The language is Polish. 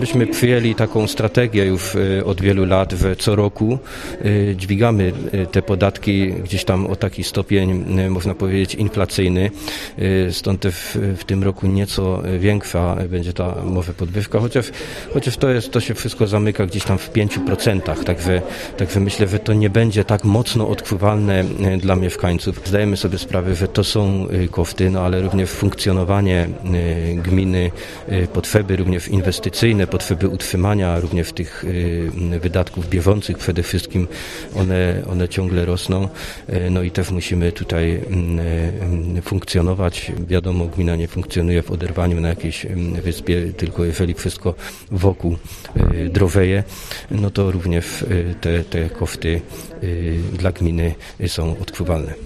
Myśmy przyjęli taką strategię już od wielu lat, że co roku dźwigamy te podatki gdzieś tam o taki stopień, można powiedzieć, inflacyjny. Stąd też w tym roku nieco większa będzie ta może podwyżka, chociaż to się wszystko zamyka gdzieś tam w 5%. Także myślę, że to nie będzie tak mocno odczuwalne dla mieszkańców. Zdajemy sobie sprawę, że to są koszty, ale również funkcjonowanie gminy, potrzeby również inwestycyjne, potrzeby utrzymania również tych wydatków bieżących przede wszystkim, one ciągle rosną. No i też musimy tutaj funkcjonować. Wiadomo, gmina nie funkcjonuje w oderwaniu na jakiejś wyspie, tylko jeżeli wszystko wokół drożeje, no to również te koszty dla gminy są odczuwalne.